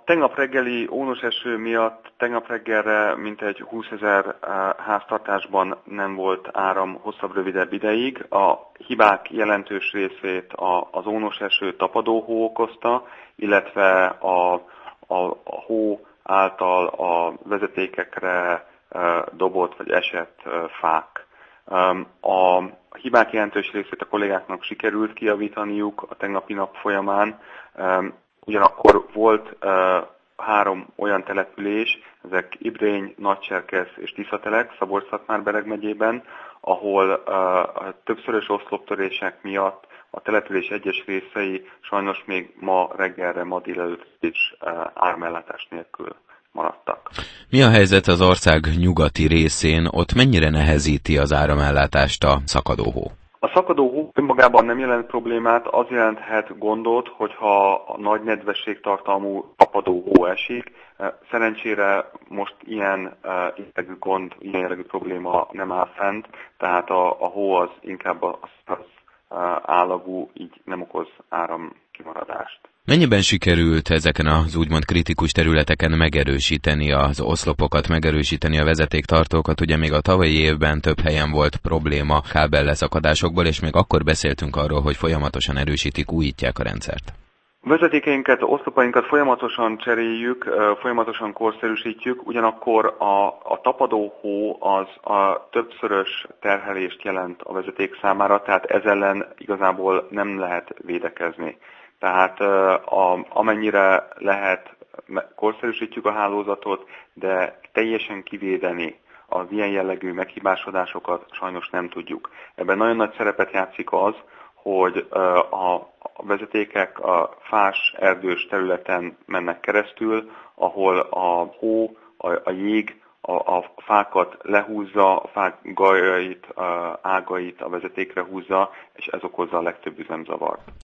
tegnap reggeli ónos eső miatt tegnap reggelre mintegy 20 000 háztartásban nem volt áram hosszabb, rövidebb ideig. A hibák jelentős részét az ónos eső, tapadó hó okozta, illetve a hó által a vezetékekre dobott vagy esett fák. A hibák jelentős részét a kollégáknak sikerült kijavítaniuk a tegnapi nap folyamán, ugyanakkor volt 3 olyan település, ezek Ibrény, Nagycserkesz és Tiszatelek, Szabolcs-Szatmár-Bereg megyében, ahol többszörös oszloptörések miatt a település egyes részei sajnos még ma reggelre, ma délelőtt is áramellátás nélkül maradtak. Mi a helyzet az ország nyugati részén? Ott mennyire nehezíti az áramellátást a szakadó hó? A szakadó hó önmagában nem jelent problémát, az jelenthet gondot, hogyha a nagy nedvességtartalmú tapadó hó esik. Szerencsére most ilyen jellegű gond, ilyen jellegű probléma nem áll fent, tehát a hó az inkább az állagú, így nem okoz áramkimaradást. Mennyiben sikerült ezeken az úgymond kritikus területeken megerősíteni az oszlopokat, megerősíteni a vezetéktartókat? Ugye még a tavalyi évben több helyen volt probléma kábelleszakadásokból, és még akkor beszéltünk arról, hogy folyamatosan erősítik, újítják a rendszert. Vezetékeinket, oszlopainkat folyamatosan cseréljük, folyamatosan korszerűsítjük, ugyanakkor a tapadó hó az a többszörös terhelést jelent a vezeték számára, tehát ez ellen igazából nem lehet védekezni. Tehát amennyire lehet, korszerűsítjük a hálózatot, de teljesen kivédeni az ilyen jellegű meghibásodásokat sajnos nem tudjuk. Ebben nagyon nagy szerepet játszik az, hogy a vezetékek a fás, erdős területen mennek keresztül, ahol a hó, a jég a fákat lehúzza, a fák gajait, ágait a vezetékre húzza, és ez okozza a legtöbb üzemzavart.